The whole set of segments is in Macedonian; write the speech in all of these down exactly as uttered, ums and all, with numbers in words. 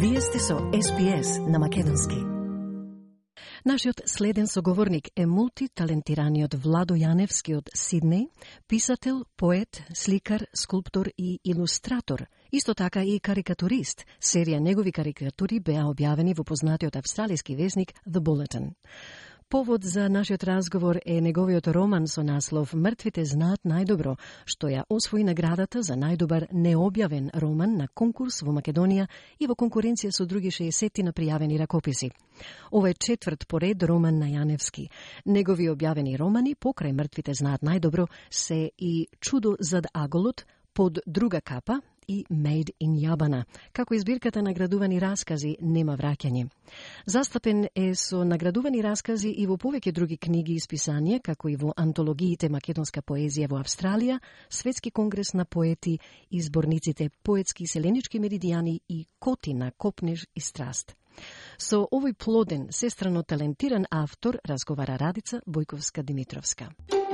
Вие сте со Ес Би Ес на македонски. Нашиот следен соговорник е мултиталентираниот Владо Јаневски од Сиднеј, писател, поет, сликар, скулптор и илустратор. Исто така и карикатурист. Серија негови карикатури беа објавени во познатиот австралиски весник The Bulletin. Повод за нашиот разговор е неговиот роман со наслов Мртвите знаат најдобро, што ја освои наградата за најдобар необјавен роман на конкурс во Македонија и во конкуренција со други шеесет на пријавени ракописи. Ова е четврт поред роман на Јаневски. Негови објавени романи покрај Мртвите знаат најдобро се и Чудо зад аголот, Под друга капа и Made in Јабана, како и збирката наградувани раскази Нема враќање. Застапен е со наградувани раскази и во повеќе други книги и списанија, како и во антологиите Македонска поезија во Австралија, Светски конгрес на поети и зборниците Поетски селенички меридијани и Котина, копнеж и страст. Со овој плоден, сестрано талентиран автор разговара Радица Бојковска-Димитровска.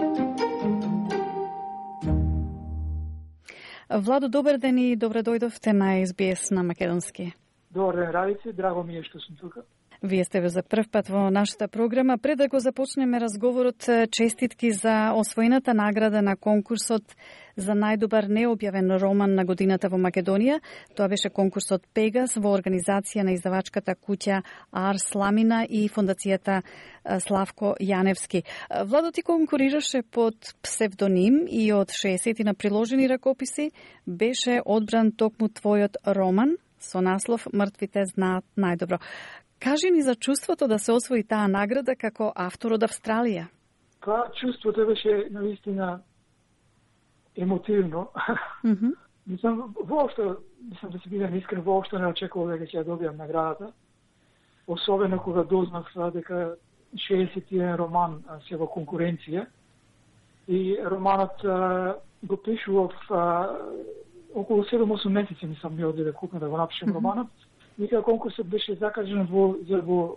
Владо, добар ден и добре дојдовте на Ес Би Ес на македонски. Добар ден, Радици, драго ми е што сум тука. Вие сте ве за прв пат во нашата програма. Пред да го започнеме разговорот, честитки за освоената награда на конкурсот за најдобар необјавен роман на годината во Македонија. Тоа беше конкурсот Пегас во организација на издавачката куќа Арс Ламина и фондацијата Славко Јаневски. Владо, ти конкурираше под псевдоним и од шеесет на приложени ракописи беше одбран токму твојот роман со наслов Мртвите знаат најдобро. Кажи ни за чувството да се освои таа награда како автор од Австралија. Па, чувството беше наистина емотивно. Mm-hmm. Мислам, воопшто, мислам да се бидам искрен, воопшто не очекував дека ќе ја добијам наградата. Особено кога дознав дека шеесет и еден роман се во конкуренција. И романот а, го пишував а, околу седум-осум месеци, мислам, ми оде да купам да го напишем mm-hmm. романот. Никога конкурсот беше закажен во, за во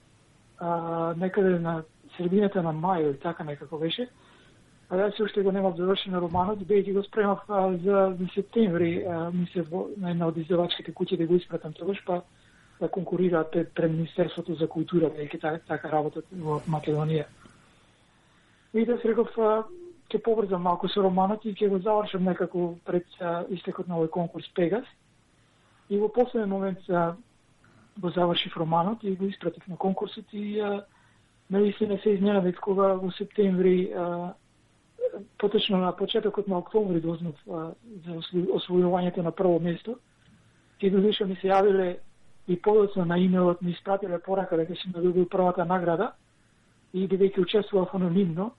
а, некаде на средината на мај или така некако беше. А ја се уште го немав завршен романот, бејќи го спремав а, за, за септември, а, ми се во, на една од издавачките куќи да го испратам тогаш, па да конкурираат пред, пред Министерството за култура, бејќи така, така работат во Македонија. И да се реков, ќе побрзам малку со романот и ќе го завршам некако пред а, истекот на овој конкурс Пегас. И во последен момент а, го завршив романот и го испратив на конкурсот и а, наистина се изненадив кога во септември, а, поточно на почетокот на октомври дознав а, за освојувањето на прво место. Ти додуша ми се јавиле и подоцна на имејлот ми испратиле порака дека сум добил првата награда и бидејќи учествував анонимно,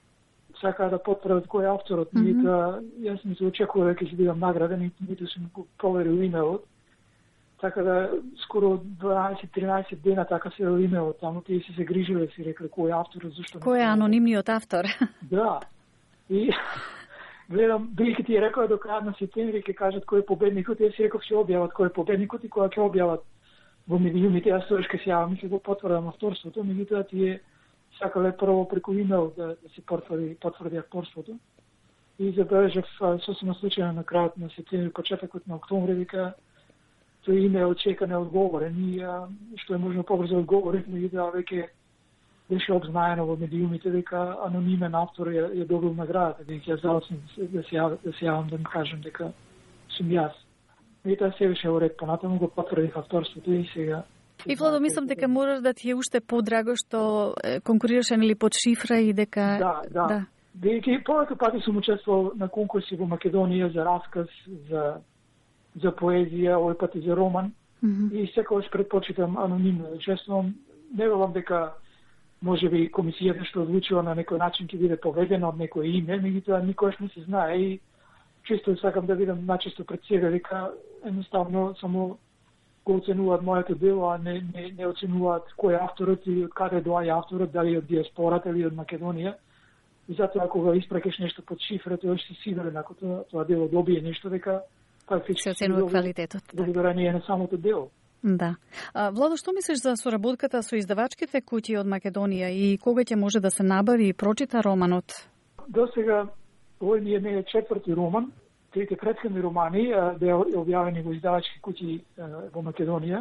сакаа да потврдат кој е авторот, mm-hmm. нито јас ми се очекував дека ќе бидам награден, нито, нито сум го проверил имејлот. Така да скоро дванаесет-тринаесет дена така се имејлот таму, тие се се грижиле, си рекле кој е авторот, зашто. Кој е анонимниот автор? Да. И гледам, бидејќи ти рекоа до крајот на септември ќе кажат кој е победникот, јас си реков ќе објават кој е победникот и кога ќе објават во медиумите, јас тоа ќе се јавам и ќе го потврдам авторството, меѓутоа тие сакале прво преку имејл да, да се потврди, потврди авторството. И забележав сосема случајно на крајот на септември, почетокот на октомври, дека тој имејл чека неодговорен и а, што е можно побрзо одговорив, меѓутоа веќе беше обзнаено во медиумите дека анонимен автор ја, ја добил наградата, дека ја залесам да се јавам да, се јавам, да кажам дека сум јас. Меѓутоа се беше во ред, понатаму го потврдив авторството и сега. И Владо, мислам дека можеш да ти е уште подраго што конкурираше нели под шифра и дека Да, да. да. Дека повеќе пати сум учествувал на конкурси во Македонија за расказ, за за поезија, овој пат и за роман. Mm-hmm. И секогаш предпочитам анонимно да учествувам. Не верувам дека можеби комисијата што одлучила на некој начин ќе биде поведена од некој име, меѓутоа никогаш не се знае и чисто сакам да видам начисто пред себе дека едноставно само го оценуваат моето дело, а не, не, не оценуваат кој е авторот и од каде доаѓа авторот, дали од диаспората или од Македонија. И затоа кога испракеш нешто под шифра, тоа ще си сигурен ако тоа, тоа дело добие нешто, дека се оценува квалитетот. Благодарение на самото дело. Да. А, Владо, што мислиш за соработката со издавачките куќи од Македонија и кога ќе може да се набави и прочита романот? До сега, овој ми е не четврти роман трите претходни романи беа објавени во издавачки куќи во Македонија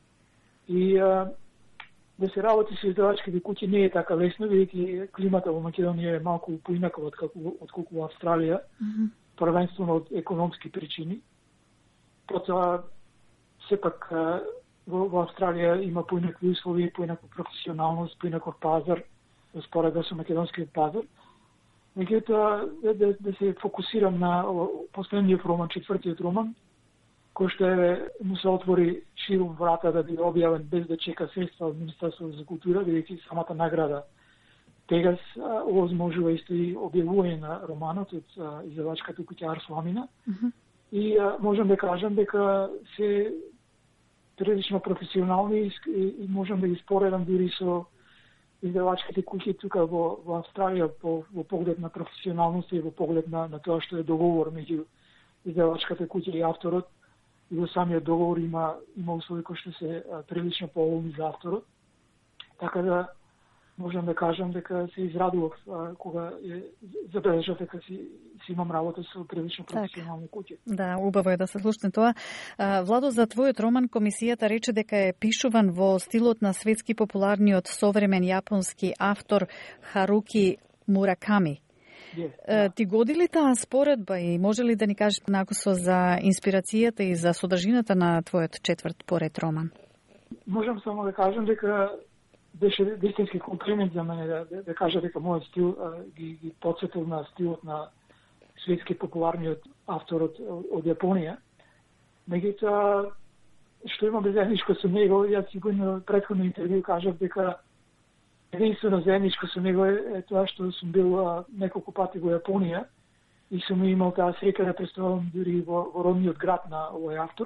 и да се работи со издавачките куќи не е така лесно, бидејќи климата во Македонија е малку поинаква отколку во Австралија, mm-hmm. првенствено од економски причини. Потоа, сепак, во, во Австралија има поинакви услови, поинаква професионалност, поинаков пазар, споредба со македонскиот пазар. Меѓутоа, да, да, да се фокусирам на последниот роман, четвртиот роман, кој што е, му се отвори ширум врата да биде објавен без да чека средства од Министерството за култура, бидејќи самата награда Пегас овозможува исто и објавување на романот од издавачката куќа Арс Ламина. Mm-hmm. И а, можам да кажам дека се прилично професионални и, и можам да ги споредам дури со издавачките куќи тука во, во Австралија по, во поглед на професионалност и во поглед на, на тоа што е договор меѓу издавачката куќа и авторот. И во самиот договор има, има услови кои што се а, прилично поволни за авторот. Така да можам да кажам дека се израдував а, кога е, забележав дека си, си имам работа со прилично професионални куќи. Да, убаво е да се слушне тоа. А, Владо, за твојот роман комисијата рече дека е пишуван во стилот на светски популарниот современ јапонски автор Харуки Мураками. Yes, да. Ти годи ли таа споредба и може ли да ни кажеш накусо за инспирацијата и за содржината на твојот четврт поред роман? Можам само да кажам дека беше вистински комплимент за мене да, да, да кажа дека мојот стил а, ги, ги подсетил на стилот на светски популарниот авторот од Јапонија. Меѓутоа, што имаме заедничко со него, јас сигурно претходно интервју кажав дека единствено заедничко со него е, е тоа што сум бил а, неколку пати во Јапонија и сум имал таа среќа да представам дури во, во родниот град на овој автор.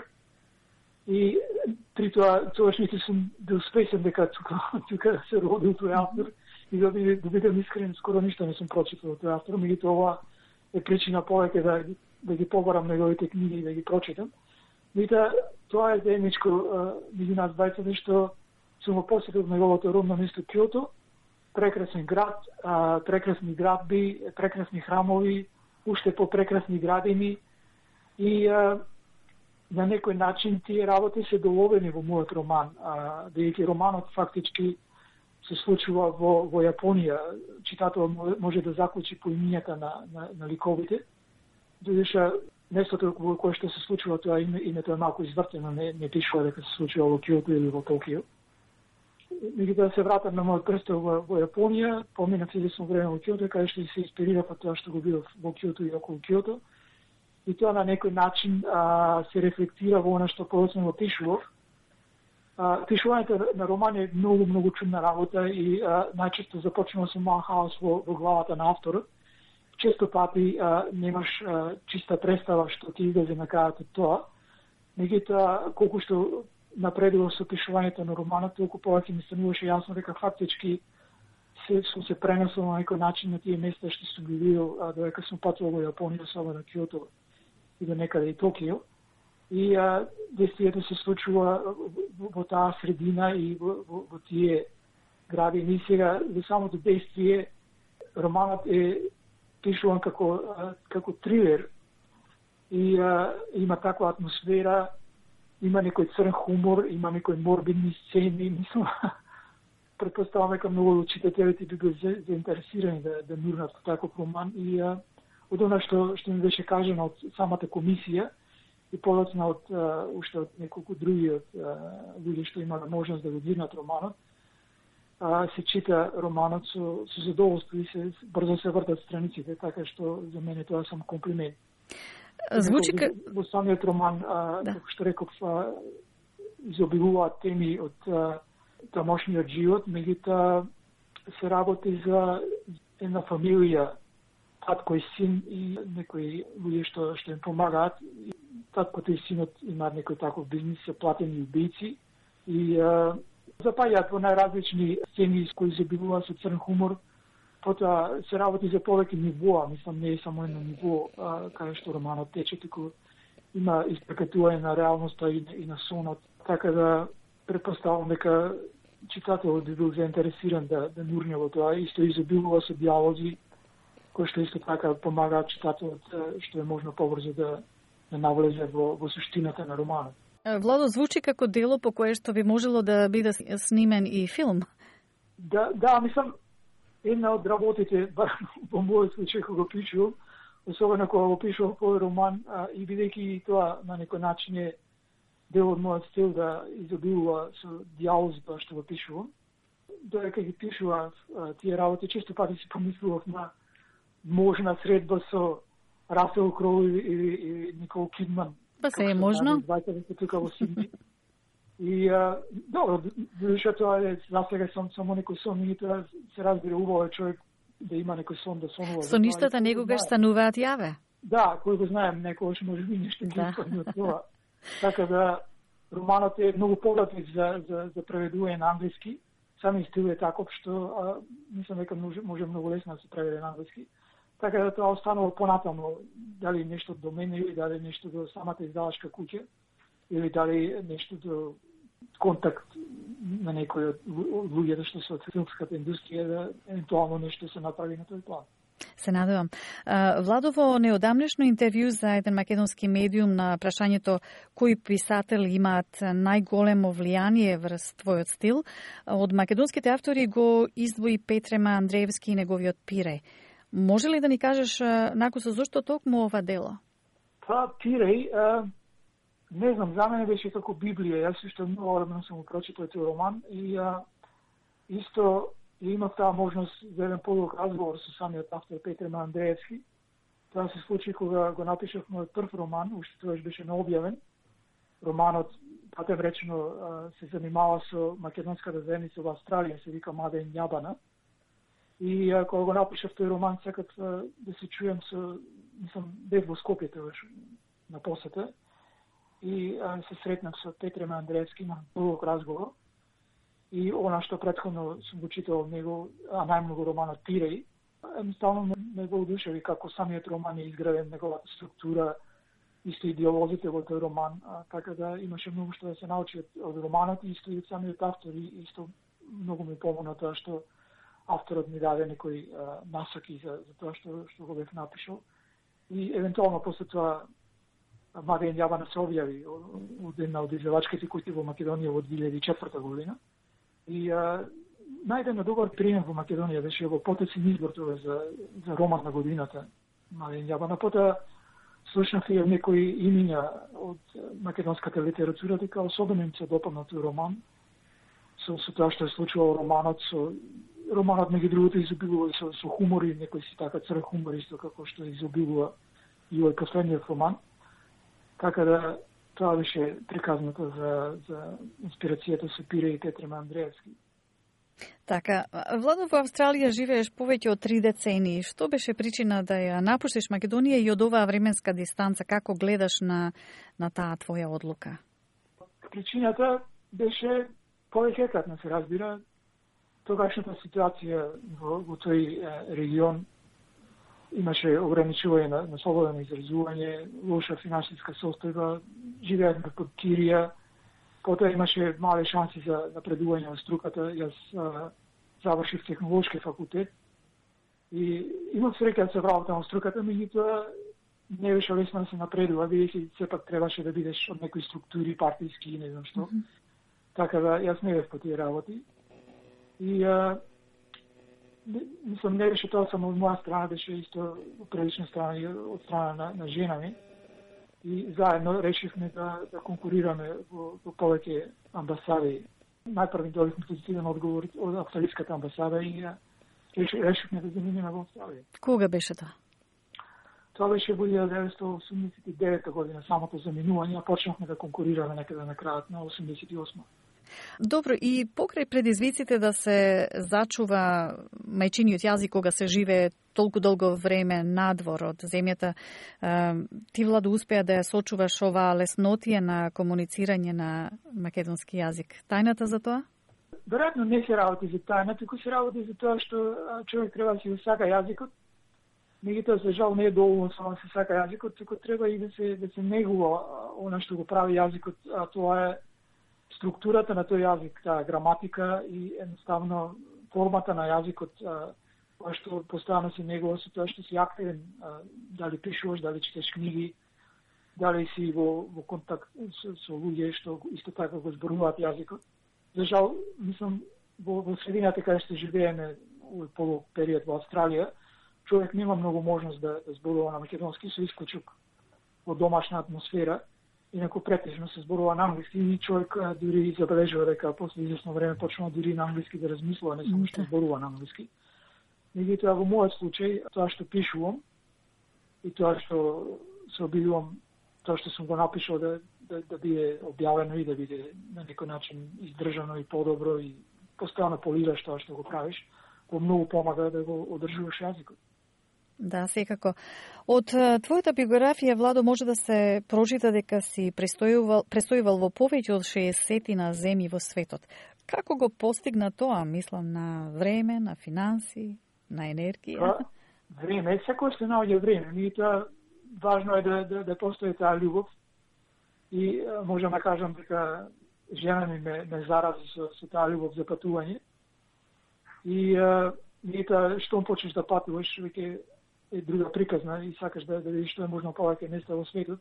И при тоа, тоаш нити сум бил спесен дека тука, тука се родил тој автор и да, да бидам искрен, скоро ништо не сум прочитал тој автор, меѓутоа ова е причина повеќе да, да ги побарам неговите книги и да ги прочитам. Меѓутоа, тоа е заедничко меѓу нас двајцата што сум го посетил неговото родно место Киото, прекрасен град, а, прекрасни градби, прекрасни храмови, уште попрекрасни градини и а, на некој начин тие работи се доловени во мојот роман, бидејќи романот фактички се случува во, во Јапонија. Читателот може да заклучи по имињата на, на, на ликовите, додека местото во кое што се случува тоа име, името е малку извртено, не, не пишува дека се случува во Киото или во Токио. Меѓутоа да се вратам на мојот престол во, во Јапонија, поминав известно време во Киото, каде што се инспирирав од тоа што го видов во Киото и околу Киото. И тоа на некој начин а, се рефлектира во она што подоцна го пишував. Пишувањето на роман е многу, многу чудна работа и а, најчесто започнува со мал хаос во, во главата на авторот. Често пати а, немаш а, чиста представа што ти излезе на крајот од тоа. Меѓутоа, колку што напредував со пишувањето на романот, толку повеќе ми стануваше јасно дека фактички се, сум се пренесол на некој начин на тие места што сум ги видел додека сум патувал во Јапонија, особено Киото и до некаде и Токио. И а, действието се случува во, во таа средина и во, во, во тие градини. Сега, за самото действие, романот е пишуван како, а, како трилер и а, има таква атмосфера, има некој црн хумор, има некои морбидни сцени, мислам, предпоставам дека многу од читателите би били заинтересирани да, да нурнат во таков роман и а, од она што, што ми беше кажано од самата комисија и подоцна од а, уште од неколку други од луѓе што имале можност да го дирнат романот, а, се чита романот со, со задоволство и се брзо се вртат страниците, така што за мене тоа сам комплимент. Звучи ка... Во самиот роман, а, да. Како што реков, а, изобилуваат теми од а, тамошниот живот, меѓутоа се работи за една фамилија, татко и син и некои луѓе што, што им помагаат. Таткото и синот имаат некој таков бизнис, се платени убийци и а, запаѓаат во најразлични сцени кои се бивуваат со црн хумор. Потоа се работи за повеќе нивоа, мислам не е само едно ниво а, каде што романот тече, туку има испрекатување на реалноста и, и на сонот. Така да претпоставам дека читателот би бил заинтересиран да, да нурне во тоа, исто изобилува со диалози кои што исто така помагаат читателот што е можно побрзо да, да навлезе во, во суштината на романот. Владо, звучи како дело по кое што би можело да биде снимен и филм. Да, да, мислам, една од работите, бар во мојот случај кога го пишувам, особено кога го пишувам овој роман, а, и бидејќи тоа на некој начин е дел од мојот стил да изобилува со диалозба што го пишувам, додека ги пишував тие работи, често пати си помислував на можна средба со Расел Кроу или, или, или Никол Кидман. Па се е можно. Двајца се тука во Сидни. И, а, добро, додека тоа е, за сега сум само некој сон, и тоа се разбира убаво е човек да има некој сон да сонува. Соништата некогаш стануваат јаве. Да, кој го знаем, некогаш може би нешто ги испадне од тоа. Така да, романот е многу погледник за, за, за преведување на англиски. Сами стил е таков што а, мислам дека може, може многу лесно да се преведе на англиски. Така да тоа останало понатаму, дали нешто до мене или дали нешто до самата издавачка куќа или дали нешто до контакт на некој од луѓето што се од филмската индустрија да евентуално нешто се направи на тој план. Се надевам. Владо, во неодамнешно интервју за еден македонски медиум на прашањето кои писатели имаат најголемо влијание врз твојот стил, од македонските автори го издвои Петрема Андреевски и неговиот Пиреј. Може ли да ни кажеш накусо зошто токму ова дело? Па, Пиреј, не знам, за мене беше како Библија. Јас уште многу времено сум го прочитал тој роман и а, исто имав таа можност за еден подолг разговор со самиот автор Петрема Андреевски. Тоа се случи кога го напишав мојот прв роман, уште тоаш беше необјавен. Романот, патем речено, се занимава со македонската заедница во Австралија, се вика Маден Јабана. И а, кога го напишав тој роман, сакав да се чујам со, мислам, бев во Скопје тоаш на посета. И а, се сретнав со Петрема Андреевски на подолг разговор. И она што претходно сум го читал од него, а најмногу романот Пиреј, едноставно ме, ме го одушеви како самиот роман е изграден, неговата структура, исто и диалозите во тој роман, а, така да имаше многу што да се научи од, од романот и исто и од самиот автор, и исто многу ми помогна тоа што авторот ми даде некои а, насоки за, за тоа што, што го бев напишал. И евентуално после тоа Маден Јабана се објави од една од издавачките куќи во Македонија во две илјади и четврта година. И а, најден добар прием во Македонија беше во потецен избор тоа за, за роман на годината Маден Јабана. Потоа слушнав и некои имиња од македонската литература, дека особено им се допадна тој роман, со, со тоа што е случувало романот, со романот меѓу другото изобилува со, со хумор и некој си така црв хумор исто како што изобилува и овој последниот роман. Така да тоа беше приказното за, за инспирацијата со Пиреј и Петрема Андреевски. Така, Владо, во Австралија живееш повеќе од три децении. Што беше причина да ја напуштиш Македонија и од оваа временска дистанца? Како гледаш на, на таа твоја одлука? Причината беше повеќекатна, се разбира. Тогашната ситуација во, во тој регион имаше ограничување на, на слободно изразување, лоша финансиска состојба, живеевме под Кирија, потоа имаше мали шанси за напредување во струката. Јас а, завршив технолошки факултет и имав среќа да се вработам во струката, меѓутоа не беше лесно да се напредува, бидејќи сепак требаше да бидеш од некои структури партиски и не знам што. Mm-hmm. Така да јас не бев по тие работи. И а, мислам, не беше тоа само од моја страна, беше исто од прилична страна и од страна на, на жена ми. И заедно решивме да, да конкурираме во, во повеќе амбасади. Најпрво добивме позитивен одговор од австралиската амбасада и решивме да заминеме во Австралија. Кога беше тоа? Тоа беше во илјада деветстотини осумдесет и девета година, самото заминување, а почнавме да конкурираме некаде на крајот на осумдесет и осма. Добро, и покрај предизвиците да се зачува мајчиниот јазик кога се живее толку долго време надвор од земјата, ти, Владо, успеа да ја сочуваш оваа леснотија на комуницирање на македонски јазик. Тајната за тоа? Веројатно не се работи за тајна, туку се работи за тоа што човек треба да си го сака јазикот. Меѓутоа, за жал, не е доволно само да се сака јазикот, туку треба и да се, да се негува она што го прави јазикот, а тоа е структурата на тој јазик, таа граматика и едноставно формата на јазикот, тоа што постојано се негува со тоа што си активен, а, дали пишуваш, дали четеш книги, дали си во, во контакт со, со луѓе што исто така го зборуваат јазикот. За жал, мислам, во, во средината каде што живееме овој полупериод во Австралија, човек нема многу можност да, да зборува на македонски, со исклучок во домашна атмосфера, инаку претежно се зборува на англиски и човек а, дури забележува дека после известно време почнува дури на англиски да размислува, не само што зборува на англиски. Меѓутоа во мојот случај, тоа што пишувам и тоа што се обидувам, тоа што сум го напишал да, да, да биде објавено и да биде на некој начин издржано и подобро и постојано полираш тоа што го правиш, го многу помага да го одржуваш јазикот. Да, секако. Од твојата биографија, Владо, може да се прочита дека си престојувал, престојувал во повеќе од шеесет на земји во светот. Како го постигна тоа? Мислам на време, на финанси, на енергија? Па, време, секој се наоѓа време. И тоа важно е да, да, да постои таа љубов. И можам да кажам дека жена ми ме, ме зарази со, со таа љубов за патување. И и тоа што почнеш да патуваш, веќе е друга приказна и сакаш да, да видиш што е можно повеќе места во светот.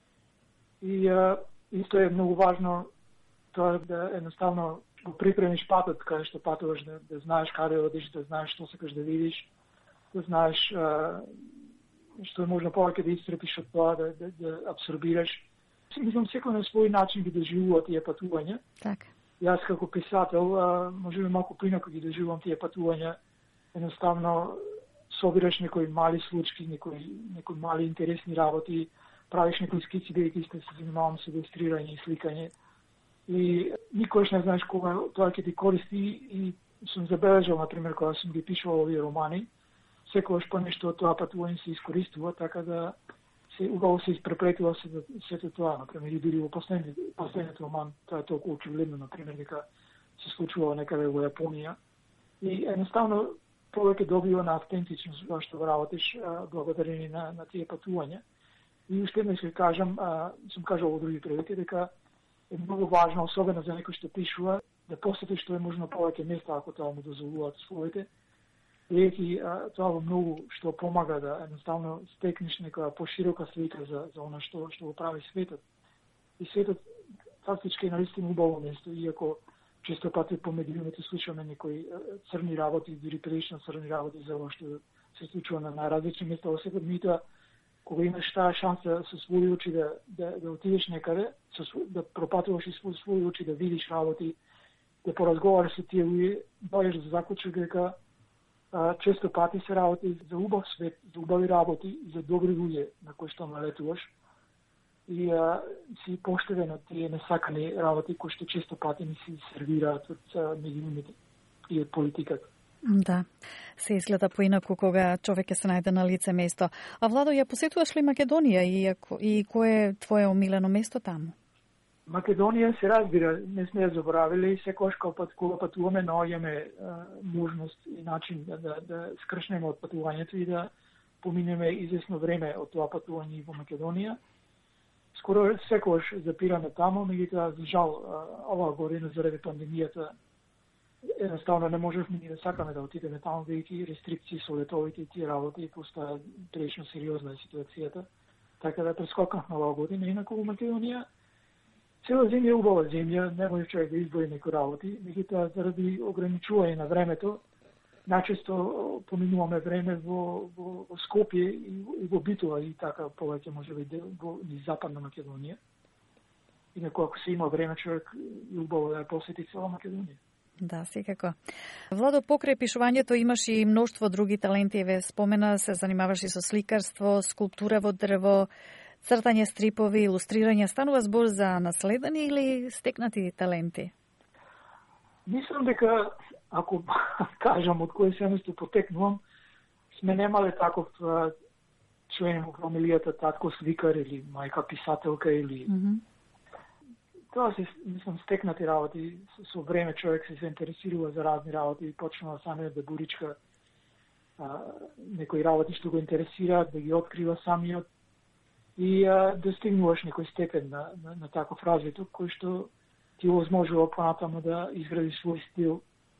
И а, исто е многу важно тоа да едноставно го припремиш патот каде што патуваш, да, да знаеш каде одиш, да знаеш што сакаш да видиш, да знаеш а, што е можно повеќе да исцрпиш од тоа, да, да, да абсорбираш. Мислам, секој на свој начин ги доживува тие патувања. Така. Јас како писател, а, може би малку поинаку ги доживувам тие патувања. Едноставно собираш некои мали случки, некои, некои мали интересни работи, правиш некои скици, бидејќи сте се занимавам со илустрирање и сликање. И никогаш не знаеш кога тоа ќе ти користи и сум забележал, например, кога сум ги пишувал овие романи, секогаш по нешто од тоа патување се искористува, така да се убаво се испреплетува се сето тоа, например, и дури во последниот последниот роман, тоа е толку очигледно, например, дека се случува некаде во Јапонија. И едноставно повеќе добива на автентичност во што го работиш благодарение на, на тие патувања. И уште еднаш ќе кажам, а, сум кажал во други прилики, дека е многу важно, особено за некој што пишува, да посети што е можно повеќе места ако тоа му дозволуваат условите. Бидејќи тоа во многу што помага да едноставно стекнеш некоја поширока слика за за она што што го прави светот. И светот фактички е наистина убаво место, иако често пати по медиумите слушаме некои црни работи, дури прилично црни работи за ова што се случува на најразлични места во светот, меѓутоа кога имаш таа шанса со своји очи да да, да отидеш некаде, со да пропатуваш и со своји очи да видиш работи, да поразговараш со тие луѓе, доаѓаш до заклучок дека а, често пати се работи за убав свет, за убави работи и за добри луѓе на кои што налетуваш. И а, си поштеден од тие несакани работи кои што често пати ни се сервираат од медиумите и од политиката. Да, се изгледа поинаку кога човек е се најде на лице место. А Владо, ја посетуваш ли Македонија и, и кое е твое омилено место таму? Македонија се разбира, не сме ја заборавиле и секојаш кога кога патуваме наоѓаме можност и начин да, да, да скршнеме од патувањето и да поминеме известно време од тоа патување во Македонија. Скоро секојаш запираме таму, меѓутоа за жал оваа година заради пандемијата едноставно не можевме ни да сакаме да отидеме таму, бидејќи рестрикции со летовите и тие работи, постоја прилично сериозна ситуацијата. Така да прескокнавме оваа година, инаку во Македонија цела земја е убава земја, не може човек да избори некои работи, меѓутоа заради ограничување на времето, најчесто поминуваме време во, во, во Скопје и, и во Битола и така повеќе може би во низ западна Македонија. Инаку ако се има време, човек е убаво да посети цела Македонија. Да, секако. Владо, покрај пишувањето имаш и мноштво други таленти. Ве спомена, се занимаваш и со сликарство, скулптура во дрво, цртање стрипови, илустрирање. Станува збор за наследени или стекнати таленти? Мислам дека, ако кажам од кој семејство потекнувам, сме немале таков член во фамилијата, татко сликар или мајка писателка или... Mm-hmm. Тоа се, мислам, стекнати работи. Со време човек се заинтересирува за разни работи и почнува самиот да буричка а, некои работи што го интересираат, да ги открива самиот и а, да стигнуваш некој степен на, на, на таков развиток кој што ти овозможува понатаму да изгради свој стил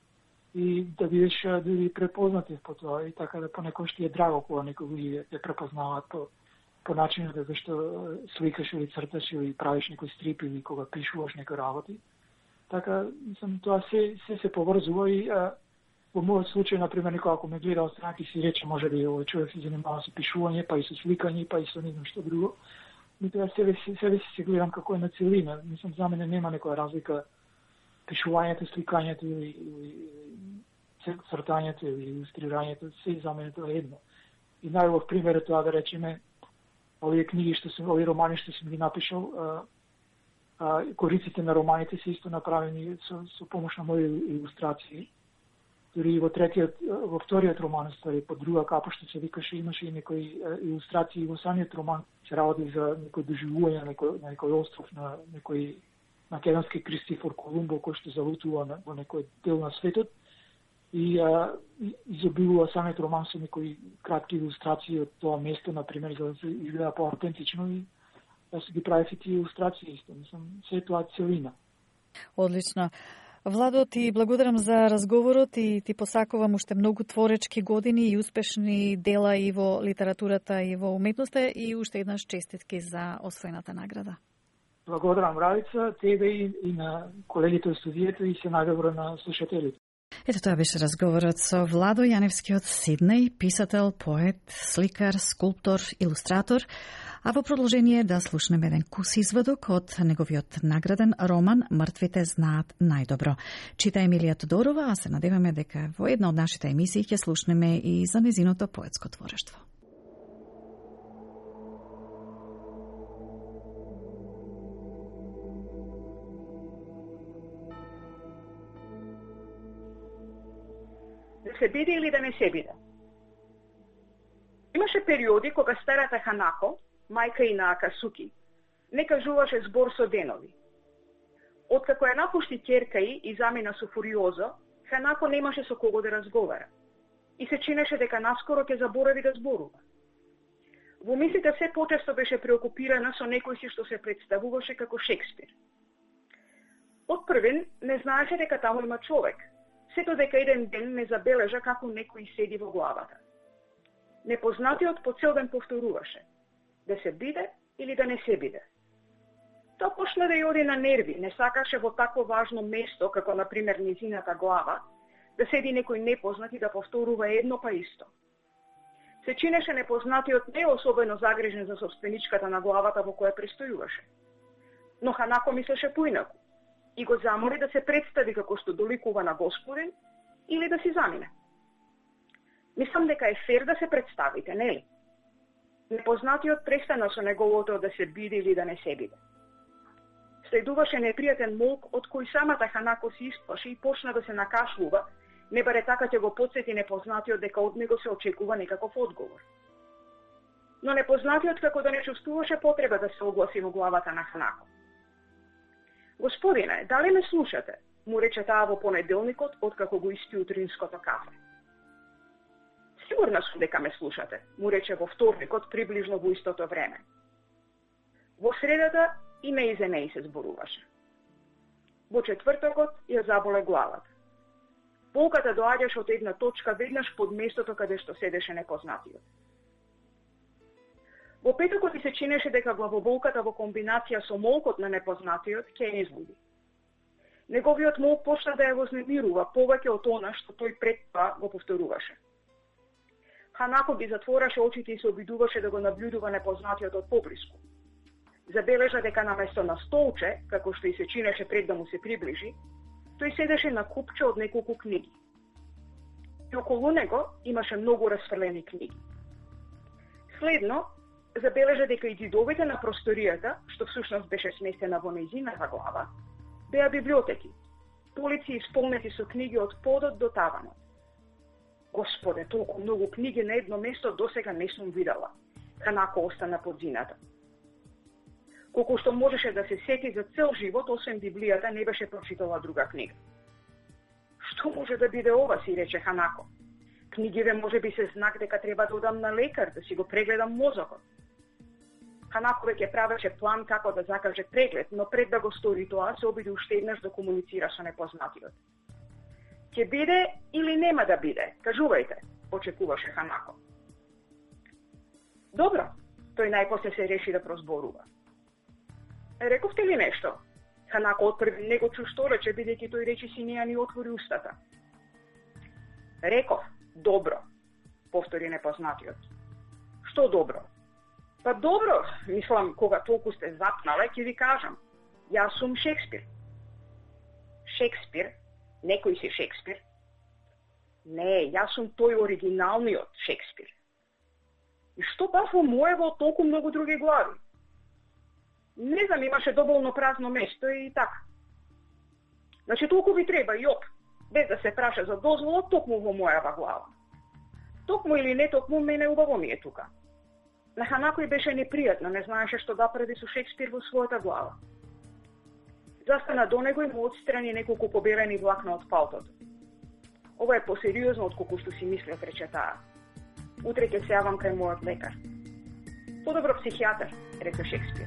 и да бидеш дури препознати по тоа, и така да понекогаш ти е драго кога некои луѓе те препознаваат по, по начинот да зашто сликаш или црташ или правиш некој стрип или кога пишуваш некои работи. Така, мислам, тоа се се, се поврзува и а, во мојот случај, например, некој ако ме гледа од страна, си рече може би овој човек се занимава со пишување, па и со сликање, па и со не знам што друго. Но тоа себе си себе си се гледам како една целина. Мислам, за мене нема некоја разлика пишувањето, сликањето или, или цртањето или илустрирањето, се за мене тоа е едно. И најубав пример е тоа да речеме овие книги што сум, овие романи што сум ги напишал, а, а, кориците на романите се исто направени со, со помош на мои илустрации. Дори и во третиот, во вториот роман, ствари, под друга капа што се викаше, имаше и некои илустрации во самиот роман. Се работи за некој доживување на некој, на некој остров, на некој македонски Кристифор Колумбо, кој што залутува на, во некој дел на светот. И а, изобилува самиот роман со некои кратки илустрации од тоа место, например, за да се изгледа по-аутентично, и да се ги правиш и тие илустрации исто. Мислам, се тоа целина. Одлично. Владо, ти благодарам за разговорот и ти посакувам уште многу творечки години и успешни дела и во литературата и во уметноста, и уште еднаш честитки за освоената награда. Благодарам, Радица, тебе и, и на колегите од студијето, и се најдобро на слушателите. Ето тоа беше разговорот со Владо Јаневски од Сиднеј, писател, поет, сликар, скулптор, илустратор, а во продолжение да слушнеме еден кус извадок од неговиот награден роман "Мртвите знаат најдобро". Чита Емилија Тодорова, а се надеваме дека во една од нашите емисии ќе слушнеме и за незиното поетско творештво. Да се биде или да не се биде. Имаше периоди кога старата Ханако, мајка и на Акасуки, не кажуваше збор со денови. Откако ја напушти ќерка и замина со Фуриозо, Ханако немаше со кого да разговара и се чинеше дека наскоро ќе заборави да зборува. Во мислите се почесто беше преокупирана со некој си што се представуваше како Шекспир. Од првен не знаеше дека таму има човек, сето дека еден ден не забележа како некој седи во главата. Непознатиот по цел ден повторуваше: да се биде или да не се биде. Тоа почна да ја оди на нерви, не сакаше во такво важно место, како например низината глава, да седи некој непознат и да повторува едно па исто. Се чинеше непознатиот не особено загрижен за собственичката на главата во која престојуваше. Но Ханако мислеше поинаку и го замоли да се представи како што доликува на Господин или да си замине. Мислам дека е фер да се представите, нели? Непознатиот престана со неговото да се биде или да не се биде. Следуваше непријатен молк од кој самата Ханако се исплаши и почна да се накашлува, не баре така ќе го потсети непознатиот дека од него се очекува некаков одговор. Но непознатиот како да не чувствуваше потреба да се огласи во главата на Ханако. Господине, дали ме слушате? Му рече таа во понеделникот, откако го испи утринското кафе. Сигурна сум дека ме слушате, му рече во вторникот, приближно во истото време. Во средата и ме и за неј се зборуваше. Во четвртокот ја заболе главата. Болката доаѓаше од една точка веднаш под местото каде што седеше непознатиот. Во петокот и се чинеше дека главоболката во комбинација со молкот на непознатиот ќе ја изгуби. Неговиот молк почна да ја вознемирува повеќе од она што тој пред тоа го повторуваше. Ханако ги затвораше очите и се обидуваше да го наблюдува непознатиот од поблиску. Забележа дека наместо на столче, како што и се чинеше пред да му се приближи, тој седеше на купче од неколку книги. И околу него имаше многу расфрлени книги. Следно, забележа дека и ѕидовите на просторијата, што всушност беше сместена во нејзината глава, беа библиотеки, полици исполнети со книги од подот до таванот. Господе, толку многу книги на едно место досега не сум видела. Ханако остана под зината. Колку што можеше да се сети за цел живот, освен Библијата, не беше прочитала друга книга. Што може да биде ова, си рече Ханако. Книгиве може би се знак дека треба да одам на лекар, да си го прегледам мозокот. Ханако веќе правеше план како да закаже преглед, но пред да го стори тоа, се обиди уште еднаш да комуницира со непознатиот. Ќе биде или нема да биде? Кажувајте, очекуваше Ханако. Добро, тој најпосле се реши да прозборува. Рековте ли нешто? Ханако од први не го чу што рече, бидејќи тој речи си неја ни отвори устата. Реков, добро, повтори непознатиот. Што добро? Па добро, мислам, кога толку сте запнале, ќе ви кажам. Јас сум Шекспир. Шекспир? Некој си Шекспир? Не, јас сум тој оригиналниот Шекспир. И што па во моево толку многу други глави? Не знам, имаше доволно празно место и така. Значи толку ви треба и оп, без да се праша за дозвола, токму во мојава глава. Токму или не токму, мене убаво ми е тука. На Ханако беше непријатно, не знаеше што да прави со Шекспир во својата глава. Застана до него и му отстрани неколку побелени влакна од палтото. Ова е посериозно од колку што си мислев, рече таа. Утре ќе се јавам кај мојот лекар. Подобро психијатар, рече Шекспир.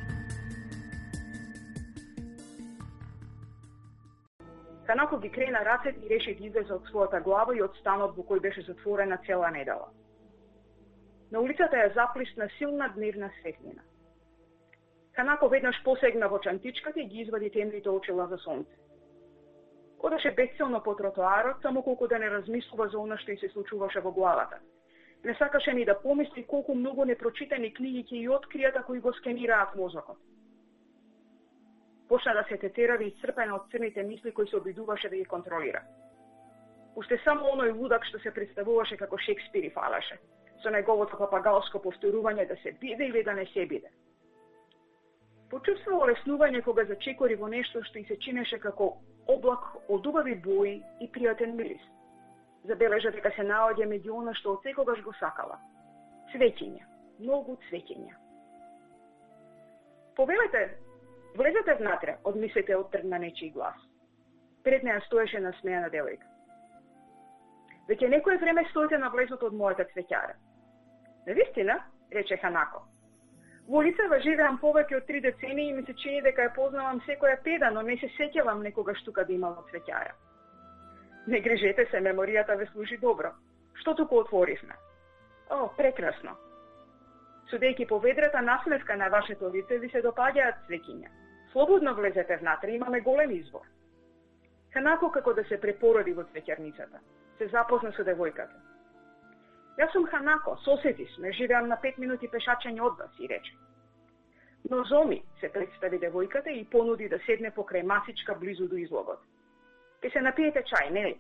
Ханако ги крена рацете и реши да излезе од својата глава и од станот во кој беше затворена цела недела. На улицата ја заплисна силна дневна светлина. Ханако веднаш посегна во чантичката и ги извади темните очила за сонце. Одеше бесцелно по тротоарот, само колку да не размислува за она што ѝ се случуваше во главата. Не сакаше ни да помисли колку многу непрочитани книги ќе ја откријат ако и го скенираат мозокот. Почна да се тетерави исцрпена од црните мисли кои се обидуваше да ги контролира. Уште само оној лудак што се представуваше како Шекспир и фалаше, со неговото папагалско повторување да се биде или да не се биде. Почувствува леснување кога зачекори во нешто што и се чинеше како облак од убави бои и пријатен мирис. Забележа дека се наоѓа меѓу она што отсекогаш го сакала. Цвеќиња, многу цвеќиња. Повелете, влезете внатре, одмислите оттргна нечiji глас. Пред неја стоеше насмејана девојка. Веќе некое време стоите на влезот од мојата цвеќара. Навистина, рече Ханако. Во улицава живеам повеќе од три децении и ми се чини дека ја познавам секоја педа, но не се сеќавам некогаш тука да имала цвеќара. Не грижете се, меморијата ве служи добро. Што туку отворивме? О, прекрасно. Судејќи по ведрата насмевка на вашето лице, ви се допаѓаат цвеќиња. Слободно влезете внатре, имаме голем избор. Ханако како да се препороди во цвеќарницата. Се запозна со девојката. Јас сум Ханако, соседи сме, живеам на пет минути пешачење од вас, и рече. Нозоми, се представи девојката и понуди да седне покрај масичка близу до излогот. Ке се напиете чај, нели?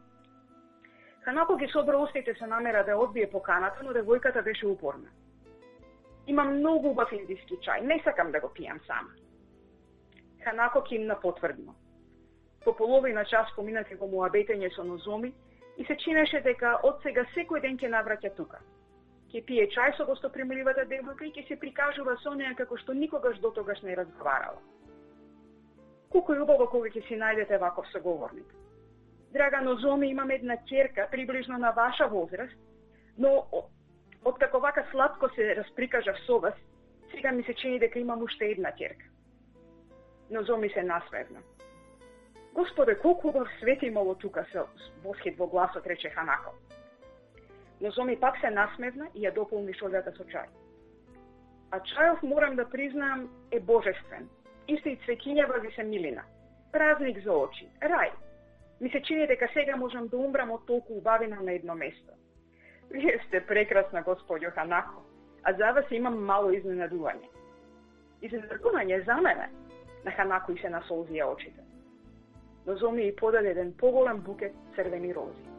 Ханако ги собра устите со намера да одбие поканата, но девојката беше упорна. Имам многу убав индиски чај, не сакам да го пијам сама. Ханако кимна потврдно. По половина час поминати во муабетење со Нозоми и се чинеше дека од сега секој ден ќе навраќа тука. Ќе пие чај со гостопримливата девојка и ќе се прикажува со неја како што никогаш дотогаш не разговарала. Колку е убаво кога ќе си најдете ваков соговорник. Драга Нозоми, имам една ќерка приближно на ваша возраст, но откако вака сладко се расприкажав со вас, сега ми се чини дека имам уште една ќерка. Нозоми се насмевна. Господе, колку убав свет имало тука, се восхит во гласот, рече Ханако. Нозоми пак се насмевна и ја дополни шолјата со чај. А чајов, морам да признаам, е божествен. Исто и цвеќињава ви се милина. Празник за очи, рај. Ми се чини дека сега можам да умрам од толку убавина на едно место. Вие сте прекрасна, господјо Ханако, а за вас имам мало изненадување. Изненадување за мене? На Ханако и се насолзија очите. Нозоми и подаде еден поголем букет црвени рози.